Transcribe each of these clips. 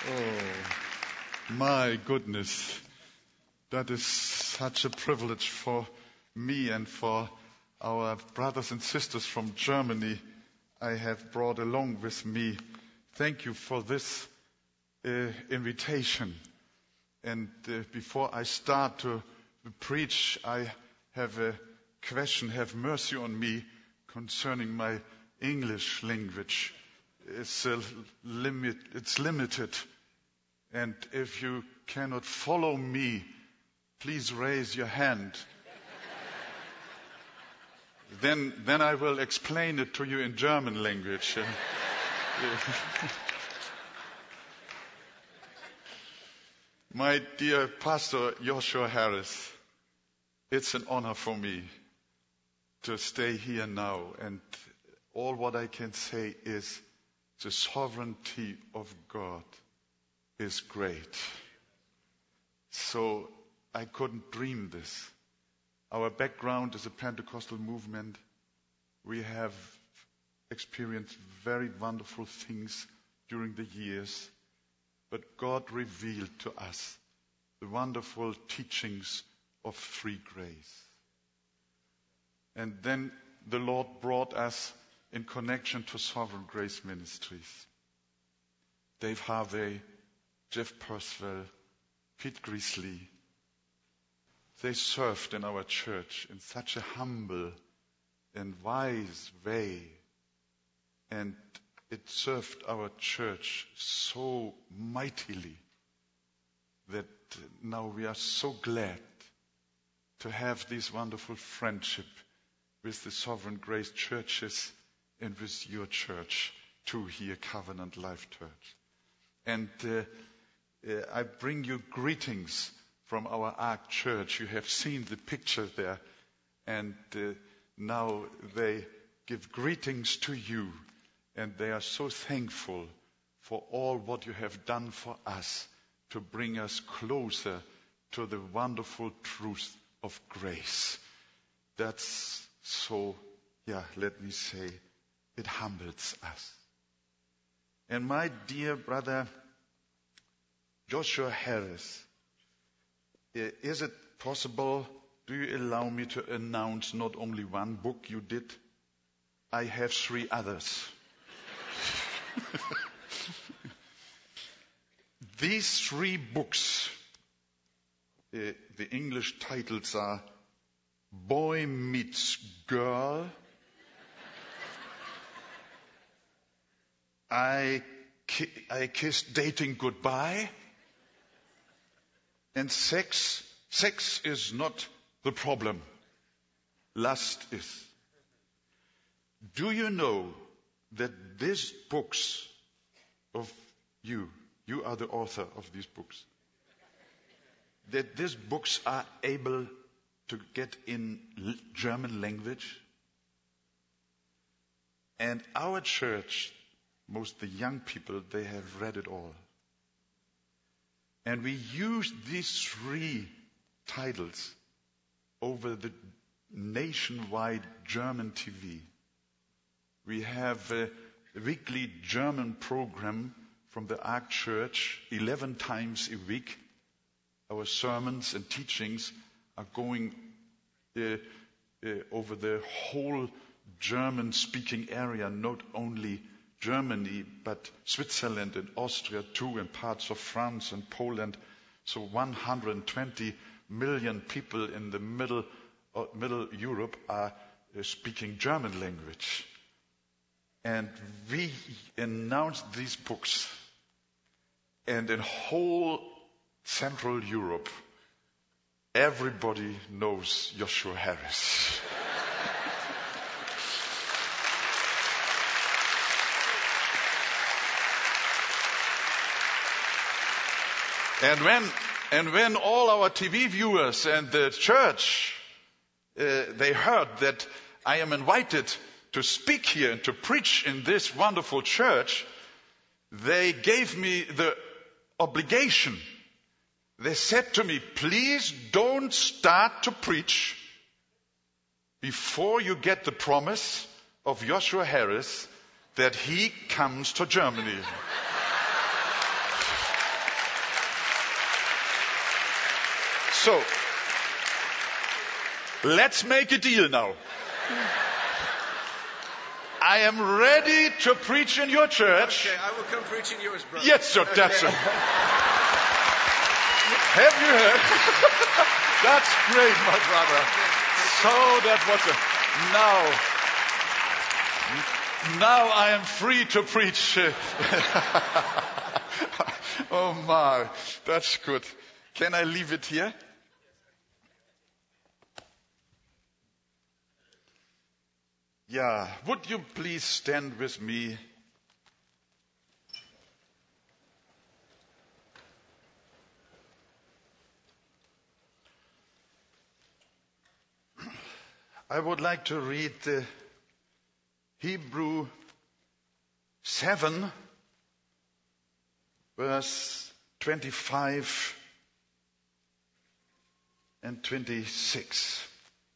Oh, my goodness. That is such a privilege for me and for our brothers and sisters from Germany I have brought along with me. Thank you for this invitation. And before I start to preach, I have a question. Have mercy on me concerning my English language. It's limited. And if you cannot follow me, please raise your hand. Then I will explain it to you in German language. My dear Pastor Joshua Harris, it's an honor for me to stay here now. And all what I can say is the sovereignty of God is great. So I couldn't dream this. Our background is a Pentecostal movement. We have experienced very wonderful things during the years. But God revealed to us the wonderful teachings of free grace. And then the Lord brought us in connection to Sovereign Grace Ministries. Dave Harvey, Jeff Purcell, Pete Griesly, they served in our church in such a humble and wise way. And it served our church so mightily that now we are so glad to have this wonderful friendship with the Sovereign Grace churches and with your church too here, Covenant Life Church. And I bring you greetings from our Ark Church. You have seen the picture there. And now they give greetings to you. And they are so thankful for all what you have done for us to bring us closer to the wonderful truth of grace. That's so, let me say, it humbles us. And my dear brother Joshua Harris, is it possible, do you allow me to announce not only one book you did? I have 3 others. These 3 books, the English titles are Boy Meets Girl, I Kissed Dating Goodbye, and Sex is not the problem. Lust is. Do you know that these books of you are the author of these books, that these books are able to get in German language? And our church, most the young people, they have read it all. And we use these 3 titles over the nationwide German TV. We have a weekly German program from the Ark Church, 11 times a week. Our sermons and teachings are going over the whole German-speaking area, not only Germany, but Switzerland and Austria too, and parts of France and Poland. So 120 million people in the middle Europe are speaking German language. And we announced these books. And in whole Central Europe, everybody knows Joshua Harris. And when all our TV viewers and the church, they heard that I am invited to speak here and to preach in this wonderful church, they gave me the obligation. They said to me, please don't start to preach before you get the promise of Joshua Harris that he comes to Germany. So, let's make a deal now. I am ready to preach in your church. Okay, I will come preach in yours, brother. Yes, sir, that's it. Have you heard? That's great, my brother. So that was now I am free to preach. Oh my, that's good. Can I leave it here? Yeah, would you please stand with me? I would like to read Hebrew 7, verse 25 and 26.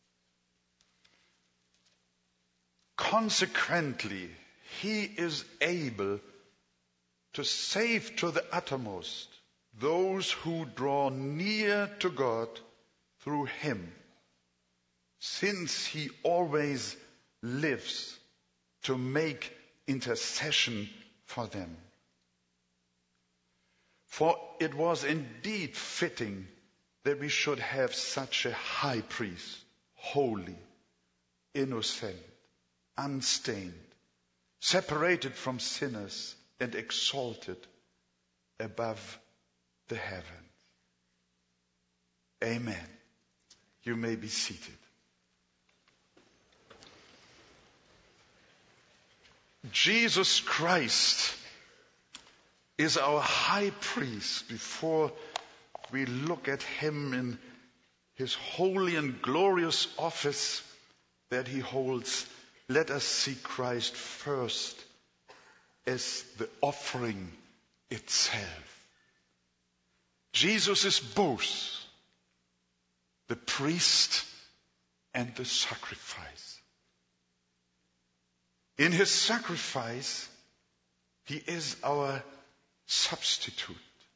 Consequently, he is able to save to the uttermost those who draw near to God through him, since he always lives to make intercession for them. For it was indeed fitting that we should have such a high priest, holy, innocent, unstained, separated from sinners, and exalted above the heavens. Amen. You may be seated. Jesus Christ is our high priest. Before we look at him in his holy and glorious office that he holds, let us see Christ first as the offering itself. Jesus is both the priest and the sacrifice. In his sacrifice, he is our substitute.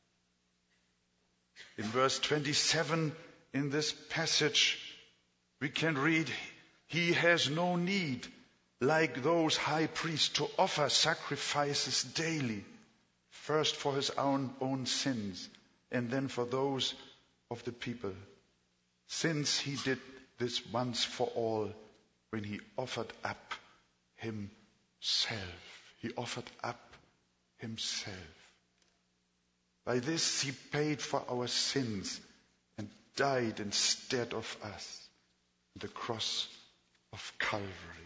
In verse 27 in this passage, we can read, he has no need, like those high priests, to offer sacrifices daily, first for his own sins, and then for those of the people, since he did this once for all when he offered up himself. He offered up himself. By this he paid for our sins and died instead of us on the cross of Calvary.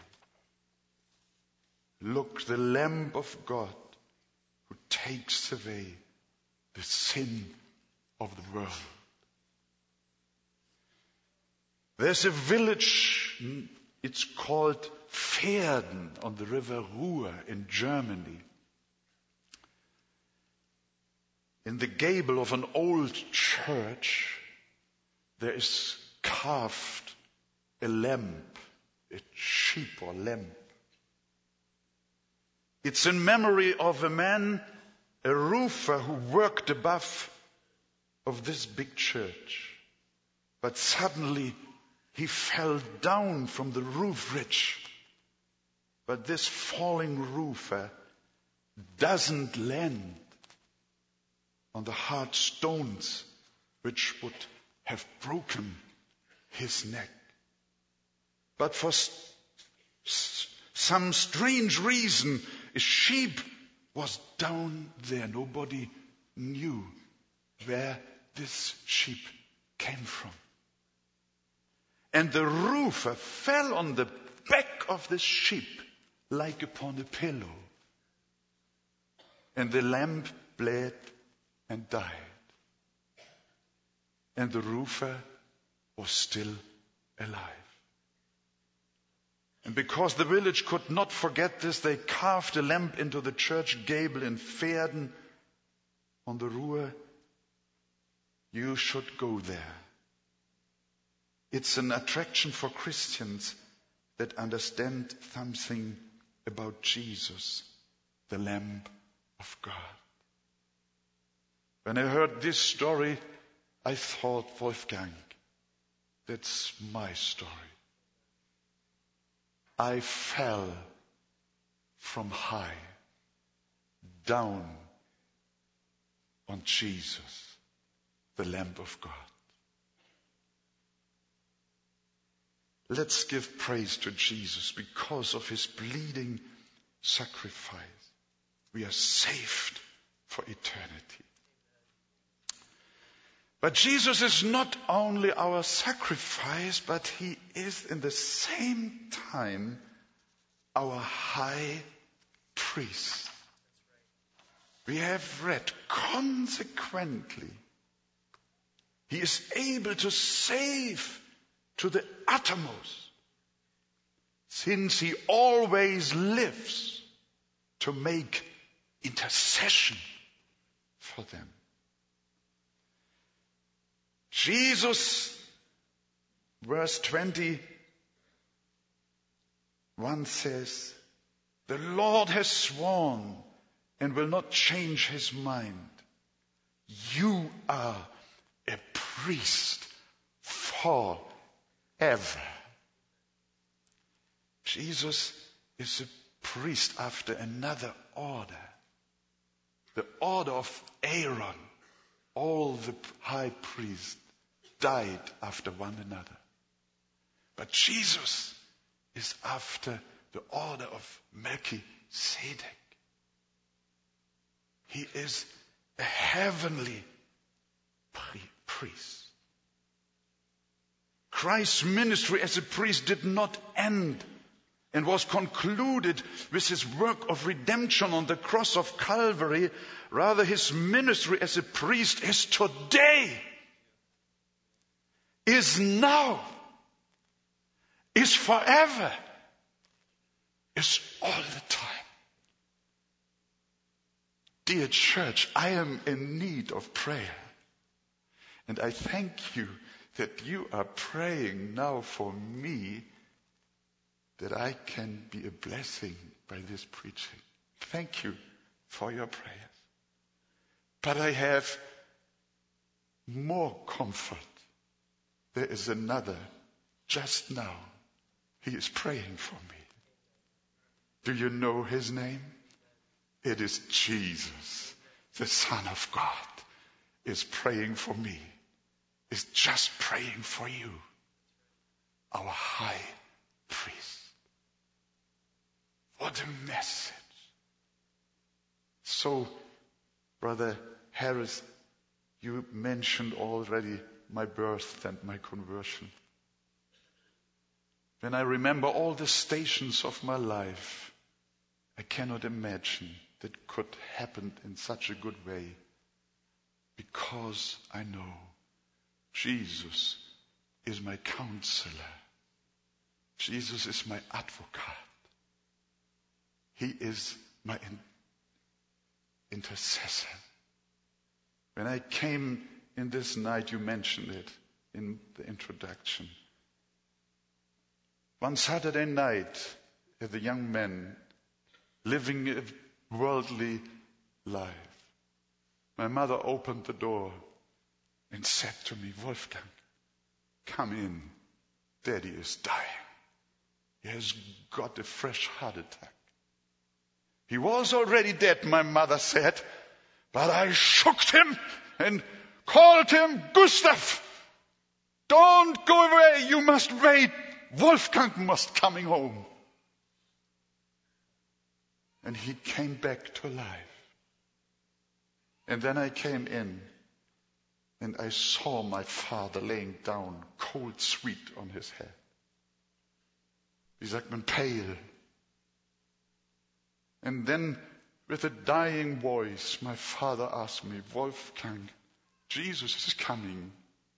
Look, the Lamb of God who takes away the sin of the world. There's a village, it's called Verden on the river Ruhr in Germany. In the gable of an old church, there is carved a lamb, a sheep or lamb. It's in memory of a man, a roofer who worked above of this big church. But suddenly he fell down from the roof ridge. But this falling roofer doesn't land on the hard stones which would have broken his neck. But for some strange reason, a sheep was down there. Nobody knew where this sheep came from. And the roofer fell on the back of the sheep like upon a pillow. And the lamb bled and died. And the roofer was still alive. And because the village could not forget this, they carved a lamb into the church gable in Verden on the Ruhr. You should go there. It's an attraction for Christians that understand something about Jesus, the Lamb of God. When I heard this story, I thought, Wolfgang, that's my story. I fell from high down on Jesus, the Lamb of God. Let's give praise to Jesus because of his bleeding sacrifice. We are saved for eternity. But Jesus is not only our sacrifice, but he is in the same time our high priest. We have read, consequently, he is able to save to the uttermost, since he always lives to make intercession for them. Jesus, verse 21 says, the Lord has sworn and will not change his mind. You are a priest forever. Jesus is a priest after another order. The order of Aaron. All the high priests died after one another. But Jesus is after the order of Melchizedek. He is a heavenly priest. Christ's ministry as a priest did not end and was concluded with his work of redemption on the cross of Calvary. Rather, his ministry as a priest is today, is now, is forever, is all the time. Dear church, I am in need of prayer. And I thank you that you are praying now for me, that I can be a blessing by this preaching. Thank you for your prayers. But I have more comfort. There is another just now. He is praying for me. Do you know his name? It is Jesus, the Son of God, is praying for me, is just praying for you, our high priest. What a message. So, Brother Harris, you mentioned already my birth and my conversion. When I remember all the stations of my life, I cannot imagine that could happen in such a good way, because I know Jesus is my counselor. Jesus is my advocate. He is my intercessor. When I came in this night, you mentioned it in the introduction. One Saturday night, as a young man living a worldly life, my mother opened the door and said to me, Wolfgang, come in. Daddy is dying. He has got a fresh heart attack. He was already dead, my mother said, but I shook him and called him, Gustav, don't go away, you must wait. Wolfgang must coming home. And he came back to life. And then I came in and I saw my father laying down, cold sweat on his head. Wie sagt man, pale. And then with a dying voice, my father asked me, Wolfgang, Jesus is coming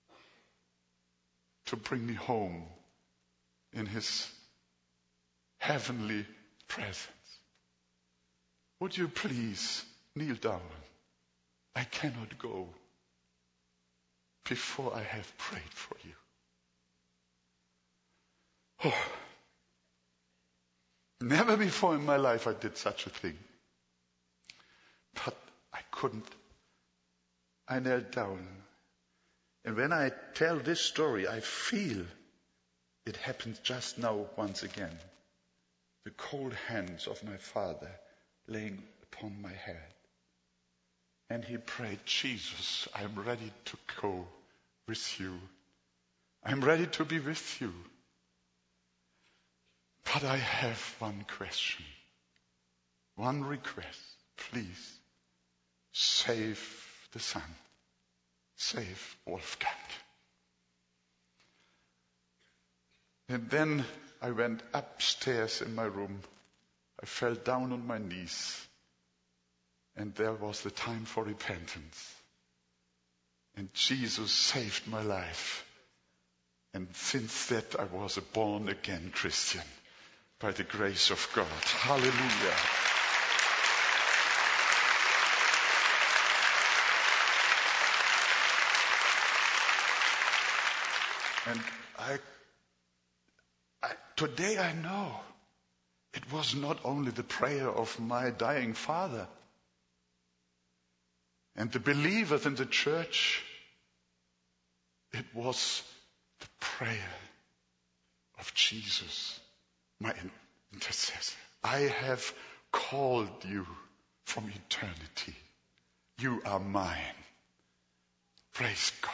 to bring me home in his heavenly presence. Would you please kneel down? I cannot go before I have prayed for you. Oh. Never before in my life I did such a thing. But I couldn't. I knelt down And when I tell this story, I feel it happened just now once again. The cold hands of my father laying upon my head. And he prayed, Jesus, I'm ready to go with you. I'm ready to be with you. But I have one question, one request. Please, save the son. Save Wolfgang. And then I went upstairs in my room. I fell down on my knees. And there was the time for repentance. And Jesus saved my life. And since that, I was a born-again Christian by the grace of God. Hallelujah. And today I know it was not only the prayer of my dying father and the believers in the church, it was the prayer of Jesus, my intercessor. I have called you from eternity. You are mine. Praise God.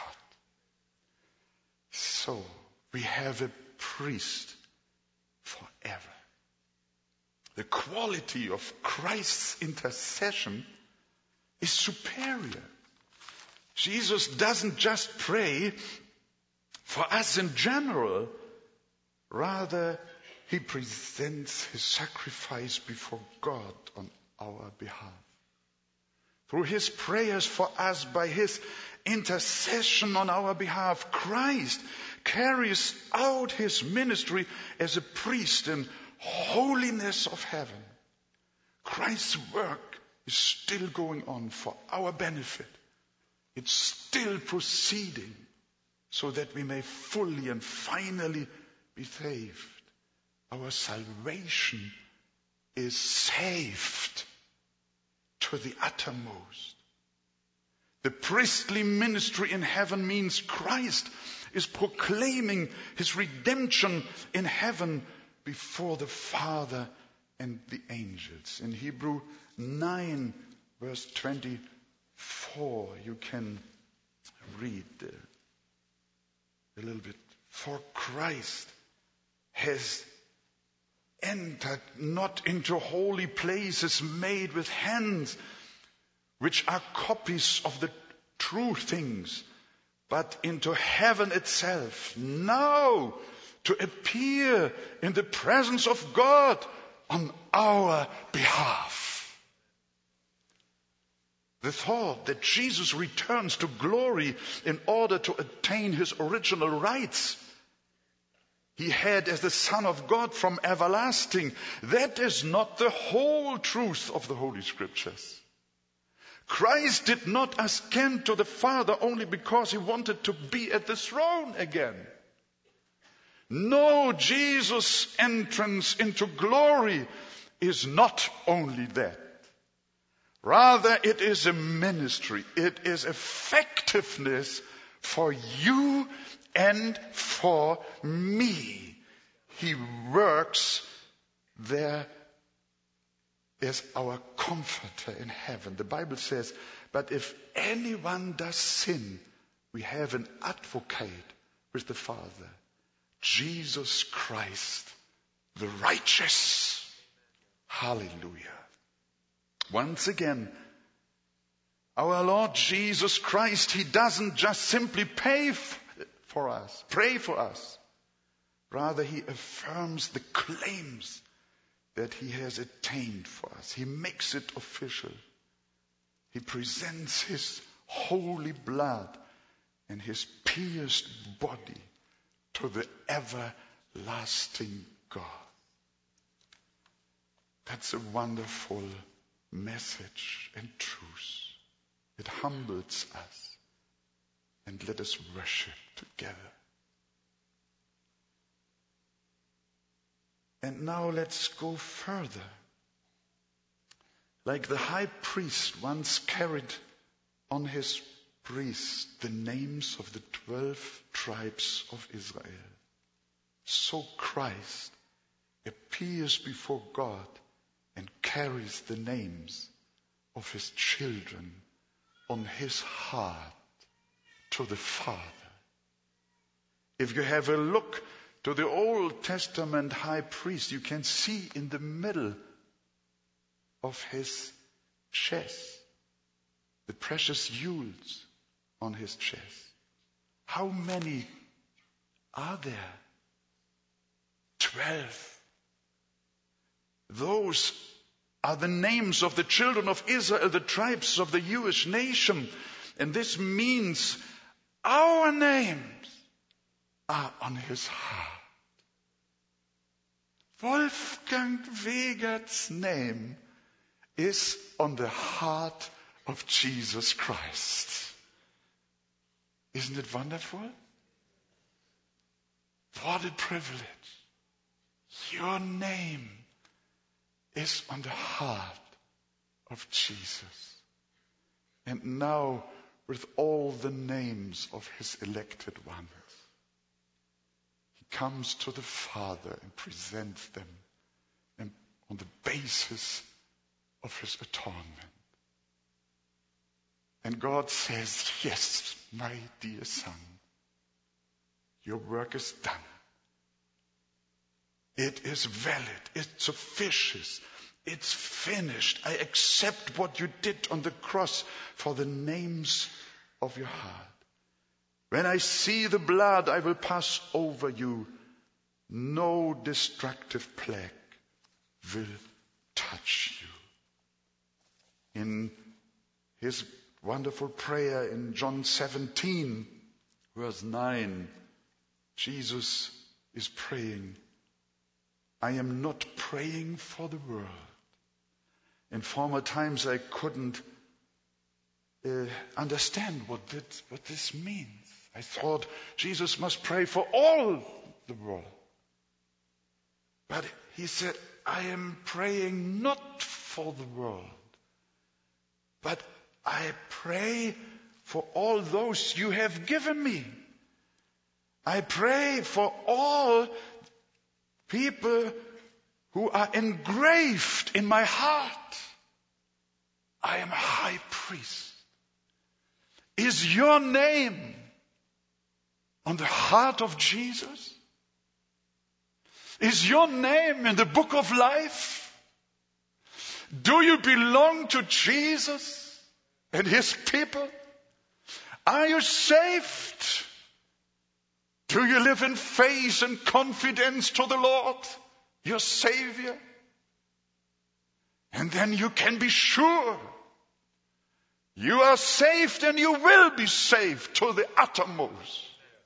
So we have a priest forever. The quality of Christ's intercession is superior. Jesus doesn't just pray for us in general. Rather, he presents his sacrifice before God on our behalf. Through his prayers for us, by his intercession on our behalf, Christ carries out his ministry as a priest in holiness of heaven. Christ's work is still going on for our benefit. It's still proceeding so that we may fully and finally be saved. Our salvation is saved to the uttermost. The priestly ministry in heaven means Christ is proclaiming his redemption in heaven before the Father and the angels. In Hebrew 9, verse 24, you can read a little bit. For Christ has entered not into holy places made with hands, which are copies of the true things, but into heaven itself, now to appear in the presence of God on our behalf. The thought that Jesus returns to glory in order to attain his original rights he had as the Son of God from everlasting, that is not the whole truth of the Holy Scriptures. Christ did not ascend to the Father only because he wanted to be at the throne again. No, Jesus' entrance into glory is not only that. Rather, it is a ministry. It is effectiveness for you and for me. He works there as our comforter in heaven. The Bible says, but if anyone does sin, we have an advocate with the Father, Jesus Christ, the righteous. Hallelujah. Once again, our Lord Jesus Christ, he doesn't just simply pray for us. Rather, he affirms the claims that he has attained for us. He makes it official. He presents his holy blood and his pierced body to the everlasting God. That's a wonderful message and truth. It humbles us, and let us worship together. And now let's go further. Like the high priest once carried on his priest the names of the 12 tribes of Israel. So Christ appears before God and carries the names of his children on his heart to the Father. If you have a look to the Old Testament high priest, you can see in the middle of his chest the precious jewels on his chest. How many are there? 12. Those are the names of the children of Israel, the tribes of the Jewish nation. And this means our names are on his heart. Wolfgang Wegert's name is on the heart of Jesus Christ. Isn't it wonderful? What a privilege. Your name is on the heart of Jesus. And now, with all the names of his elected ones, he comes to the Father and presents them and on the basis of his atonement. And God says, yes, my dear son, your work is done. It is valid. It's sufficient. It's finished. I accept what you did on the cross for the names of your heart. When I see the blood, I will pass over you. No destructive plague will touch you. In his wonderful prayer in John 17, verse 9, Jesus is praying, I am not praying for the world. In former times I couldn't understand what this means. I thought Jesus must pray for all the world. But he said, I am praying not for the world, but I pray for all those you have given me. I pray for all people who are engraved in my heart. I am a high priest. Is your name on the heart of Jesus? Is your name in the book of life? Do you belong to Jesus and his people? Are you saved? Do you live in faith and confidence to the Lord, your Savior? And then you can be sure you are saved and you will be saved to the uttermost.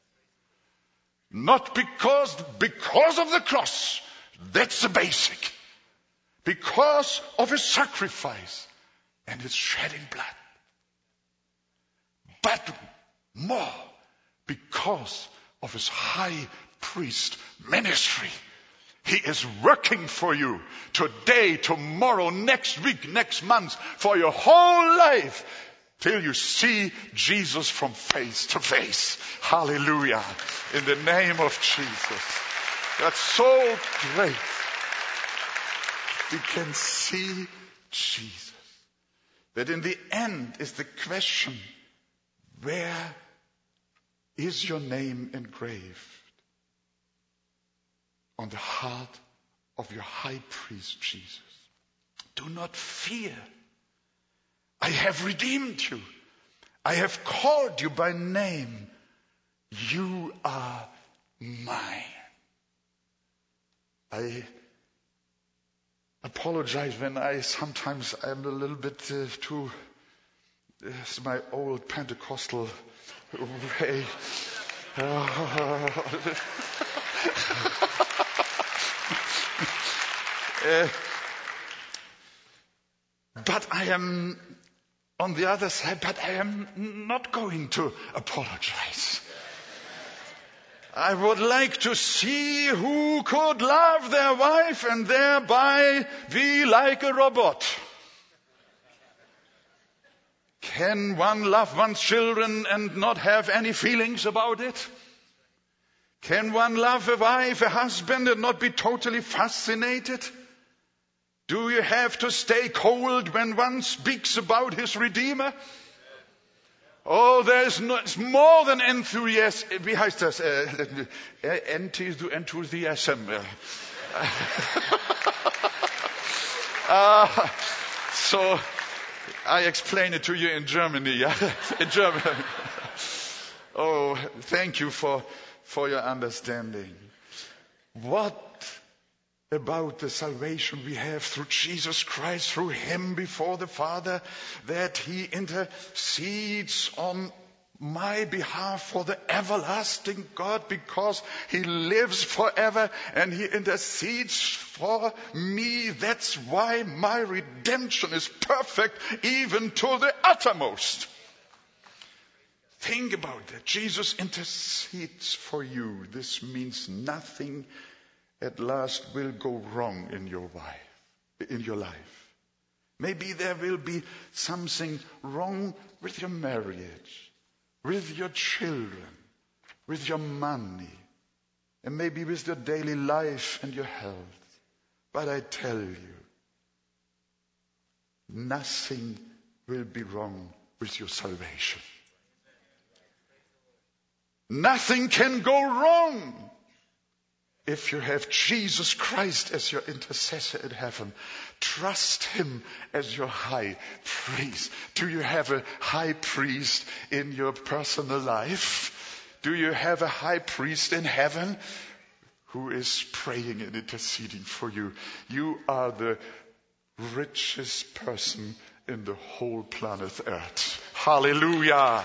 Not because of the cross. That's the basic. Because of his sacrifice and his shedding blood. But more because of his high priest ministry. He is working for you today, tomorrow, next week, next month, for your whole life, till you see Jesus from face to face. Hallelujah. In the name of Jesus. That's so great. We can see Jesus. That in the end is the question, where is your name engraved? On the heart of your high priest Jesus. Do not fear. I have redeemed you. I have called you by name. You are mine. I apologize when sometimes I'm a little bit too, it's my old Pentecostal way. But I am, on the other side, but I am not going to apologize. I would like to see who could love their wife and thereby be like a robot. Can one love one's children and not have any feelings about it? Can one love a wife, a husband, and not be totally fascinated? Do you have to stay cold when one speaks about his Redeemer? Oh, there's more than enthusiasm. Wie heißt das? Enthusiasm. So I explain it to you in Germany. Yeah? In German. Oh, thank you for your understanding. What about the salvation we have through Jesus Christ, through Him before the Father, that He intercedes on my behalf for the everlasting God, because He lives forever and He intercedes for me. That's why my redemption is perfect, even to the uttermost. Think about that. Jesus intercedes for you. This means nothing at last will go wrong in your life. Maybe there will be something wrong with your marriage, with your children, with your money, and maybe with your daily life and your health. But I tell you, nothing will be wrong with your salvation. Nothing can go wrong if you have Jesus Christ as your intercessor in heaven. Trust Him as your high priest. Do you have a high priest in your personal life? Do you have a high priest in heaven who is praying and interceding for you? You are the richest person in the whole planet Earth. Hallelujah.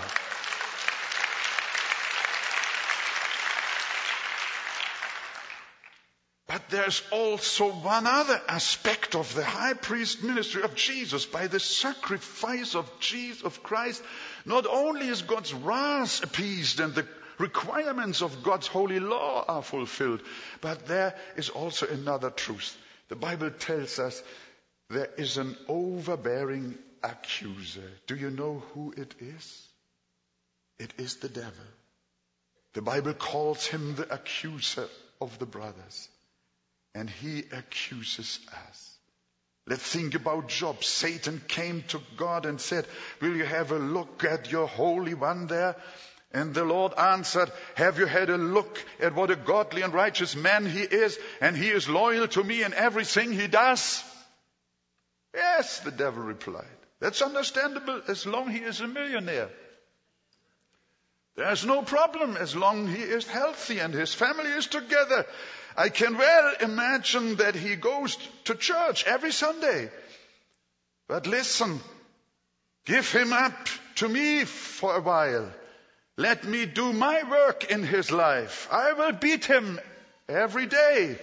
But there's also one other aspect of the high priest ministry of Jesus. By the sacrifice of Christ, not only is God's wrath appeased and the requirements of God's holy law are fulfilled, but there is also another truth. The Bible tells us there is an overbearing accuser. Do you know who it is? It is the devil. The Bible calls him the accuser of the brothers. And he accuses us. Let's think about Job. Satan came to God and said, will you have a look at your Holy One there? And the Lord answered, have you had a look at what a godly and righteous man he is? And he is loyal to me in everything he does? Yes, the devil replied. That's understandable as long he is a millionaire. There's no problem as long he is healthy and his family is together. I can well imagine that he goes to church every Sunday. But listen, give him up to me for a while. Let me do my work in his life. I will beat him every day.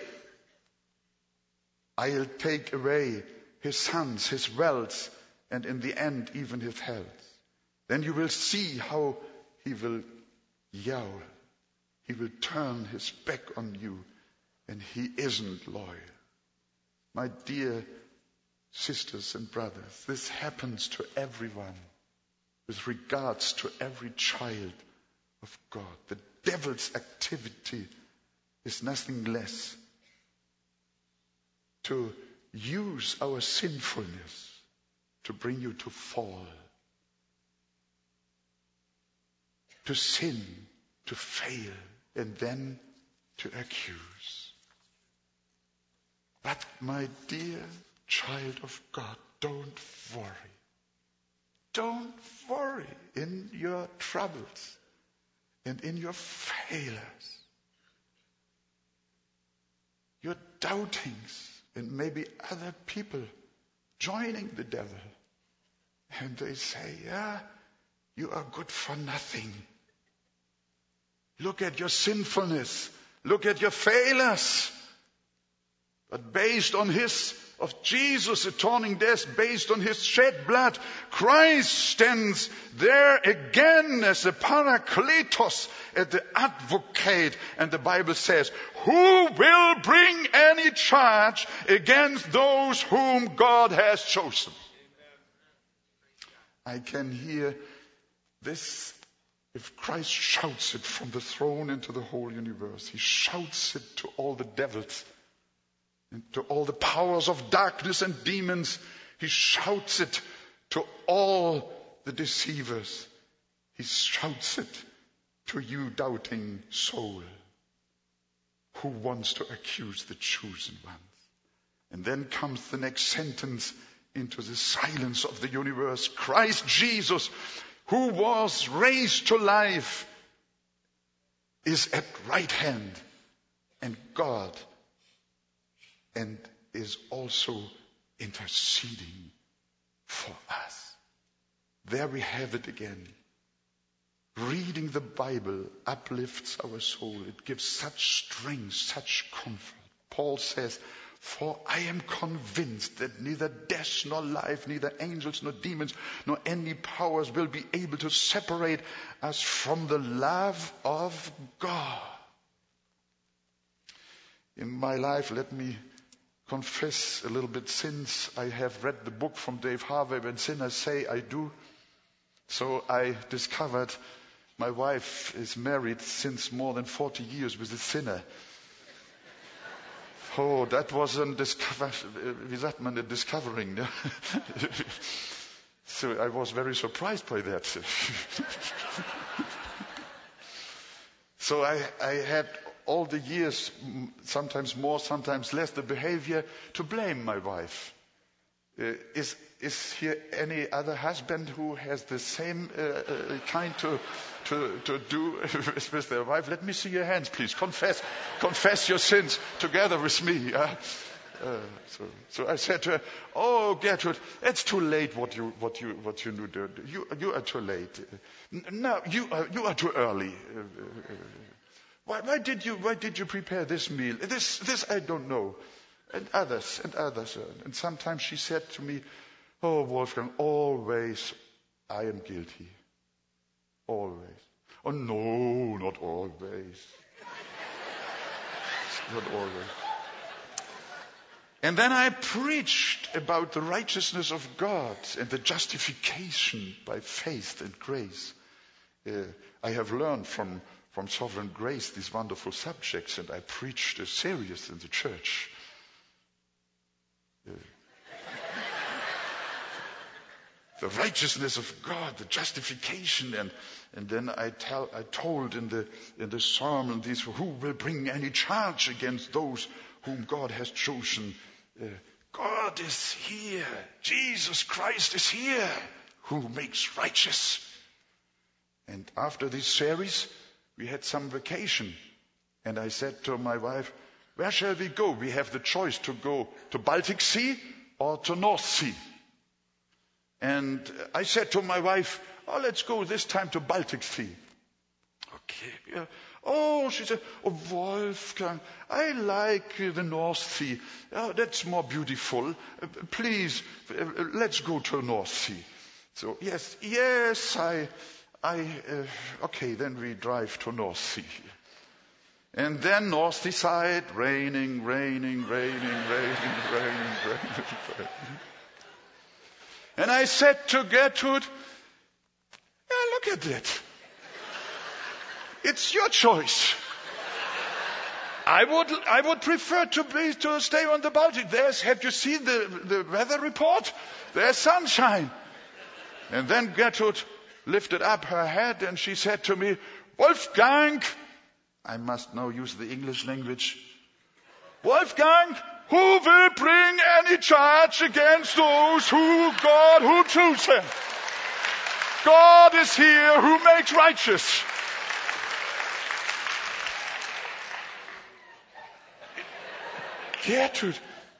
I'll take away his sons, his wealth, and in the end, even his health. Then you will see how he will yowl. He will turn his back on you. And he isn't loyal. My dear sisters and brothers, this happens to everyone with regards to every child of God. The devil's activity is nothing less to use our sinfulness to bring you to fall, to sin, to fail, and then to accuse. But my dear child of God, don't worry. Don't worry in your troubles and in your failures, your doubtings, and maybe other people joining the devil. And they say, yeah, you are good for nothing. Look at your sinfulness. Look at your failures. But based on of Jesus' atoning death, based on his shed blood, Christ stands there again as the Parakletos, as the advocate. And the Bible says, who will bring any charge against those whom God has chosen? I can hear this. If Christ shouts it from the throne into the whole universe, he shouts it to all the devils, and to all the powers of darkness and demons. He shouts it to all the deceivers. He shouts it to you, doubting soul, who wants to accuse the chosen ones. And then comes the next sentence into the silence of the universe. Christ Jesus, who was raised to life, is at right hand and God, and is also interceding for us. There we have it again. Reading the Bible uplifts our soul. It gives such strength, such comfort. Paul says, for I am convinced that neither death nor life, neither angels nor demons, nor any powers will be able to separate us from the love of God. In my life, let me confess a little bit, since I have read the book from Dave Harvey, When Sinners Say I Do. So I discovered my wife is married since more than 40 years with a sinner. Oh, that was a discovering. So I was very surprised by that. So I had all the years, sometimes more, sometimes less, the behavior to blame my wife. Is here any other husband who has the same kind to do with their wife? Let me see your hands, please. Confess your sins together with me. So I said to her, "Oh, Gertrude, it's too late. What you do? You are too late. No, you are too early. Why did you prepare this meal? This I don't know." And others. And sometimes she said to me, "Oh, Wolfgang, always I am guilty. Always." "Oh, no, not always." Not always. And then I preached about the righteousness of God and the justification by faith and grace. I have learned from Sovereign Grace these wonderful subjects, and I preached a series in the church. The righteousness of God, the justification, and then I told in the sermon these, who will bring any charge against those whom God has chosen. God is here. Jesus Christ is here, who makes righteous. And after this series, we had some vacation, and I said to my wife, "Where shall we go? We have the choice to go to Baltic Sea or to North Sea." And I said to my wife, "Oh, let's go this time to Baltic Sea." "Okay." Yeah. "Oh," she said, "Oh, Wolfgang, I like the North Sea. Oh, that's more beautiful. Please, let's go to North Sea." So yes, okay, then we drive to North Sea. And then North Sea side, raining. And I said to Gertrude, "Yeah, look at it. It's your choice. I would prefer to stay on the Baltic. Have you seen the weather report? There's sunshine." And then Gertrude lifted up her head and she said to me, "Wolfgang," I must now use the English language, "Wolfgang, who will bring any charge against those who chooses? God is here who makes righteous." Gertrude,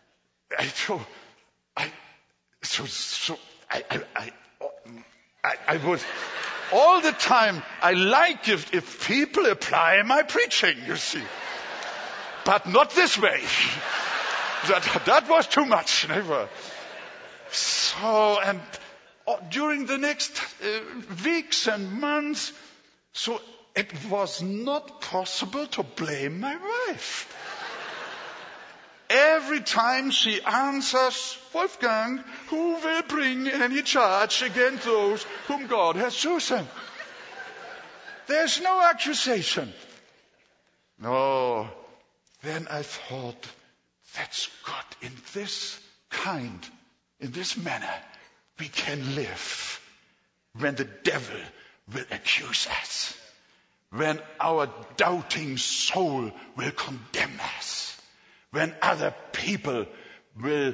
I would all the time. I like if people apply my preaching, you see, but not this way. That was too much. Never. So, and during the next weeks and months, so it was not possible to blame my wife. every time she answers, Wolfgang, who will bring any charge against those whom God has chosen? There's no accusation. No. Then I thought, that's good. In this manner, we can live when the devil will accuse us, when our doubting soul will condemn us, when other people will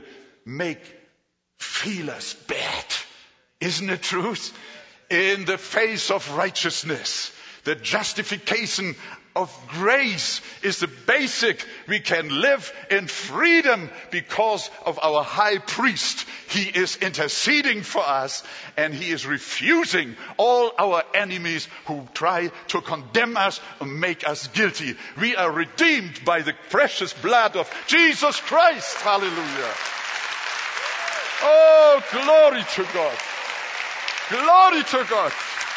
feel us bad. Isn't it truth? In the face of righteousness, the justification of grace is the basic. We can live in freedom because of our high priest. He is interceding for us, and he is refusing all our enemies who try to condemn us and make us guilty. We are redeemed by the precious blood of Jesus Christ. Hallelujah. Oh, glory to God. Glory to God.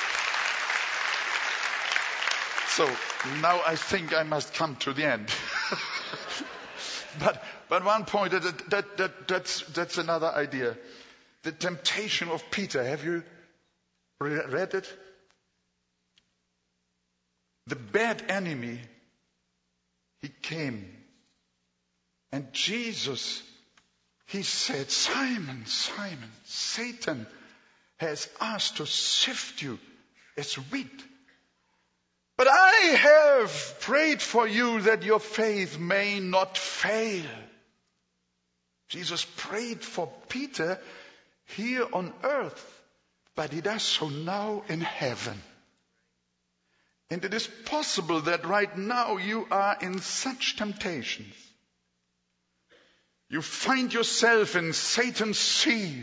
So now I think I must come to the end. but one point, that's another idea. The temptation of Peter. Have you read it? The bad enemy, he came. And Jesus, he said, Simon, Simon, Satan has asked to sift you as wheat. But I have prayed for you that your faith may not fail. Jesus prayed for Peter here on earth, but he does so now in heaven. And it is possible that right now you are in such temptations. You find yourself in Satan's sieve,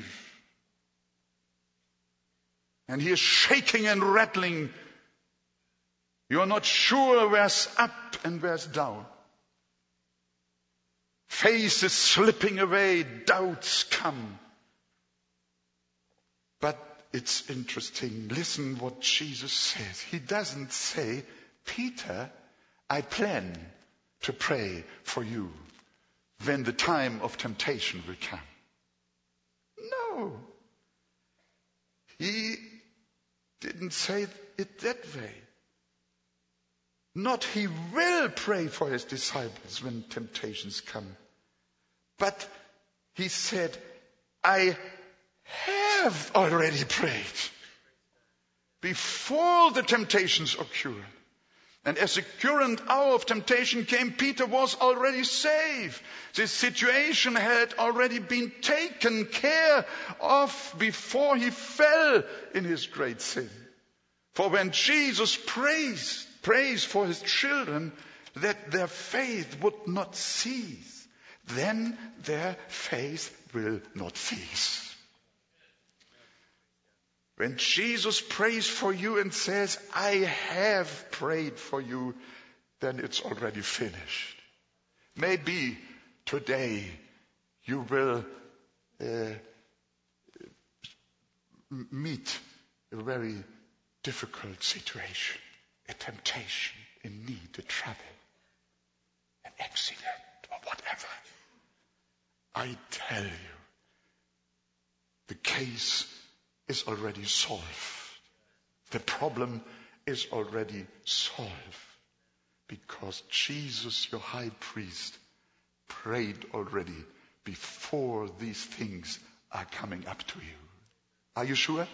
and he is shaking and rattling. You are not sure where's up and where's down. Faith is slipping away, doubts come. But it's interesting. Listen what Jesus says. He doesn't say, Peter, I plan to pray for you when the time of temptation will come. No. He didn't say it that way. Not he will pray for his disciples when temptations come. But he said, I have already prayed before the temptations occurred. And as the current hour of temptation came, Peter was already saved. The situation had already been taken care of before he fell in his great sin. For when Jesus prays for his children that their faith would not cease, then their faith will not cease. When Jesus prays for you and says, I have prayed for you, then it's already finished. Maybe today you will meet a very difficult situation, a temptation, a need, a trouble, an accident, or whatever. I tell you, the case is already solved. The problem is already solved. Because Jesus, your high priest, prayed already before these things are coming up to you. Are you sure?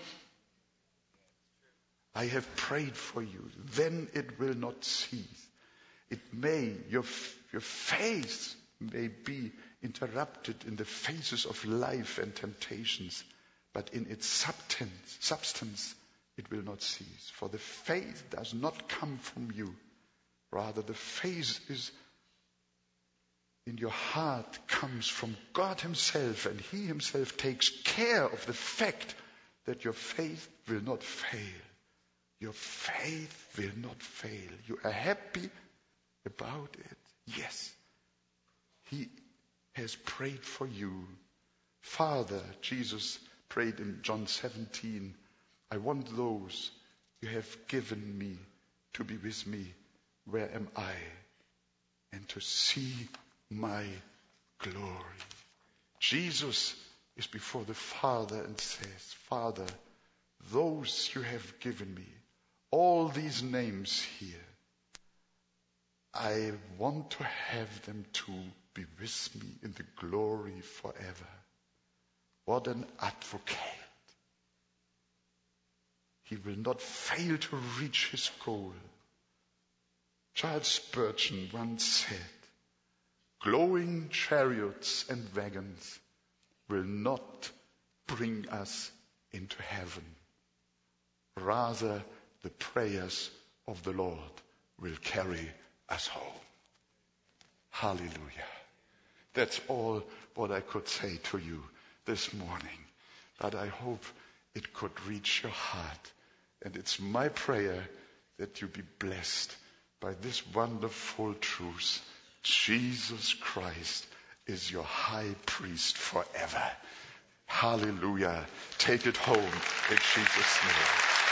I have prayed for you. Then it will not cease. Your faith may be interrupted in the phases of life and temptations, but in its substance, it will not cease. For the faith does not come from you. Rather, the faith is in your heart comes from God himself, and he himself takes care of the fact that your faith will not fail. Your faith will not fail. You are happy about it. Yes. He has prayed for you. Father, Jesus prayed in John 17, I want those you have given me to be with me. Where am I? And to see my glory. Jesus is before the Father and says, Father, those you have given me, all these names here, I want to have them to be with me in the glory forever. What an advocate. He will not fail to reach his goal. Charles Spurgeon once said, glowing chariots and wagons will not bring us into heaven. Rather, the prayers of the Lord will carry us home. Hallelujah. That's all what I could say to you this morning. But I hope it could reach your heart. And it's my prayer that you be blessed by this wonderful truth. Jesus Christ is your high priest forever. Hallelujah. Take it home in Jesus' name.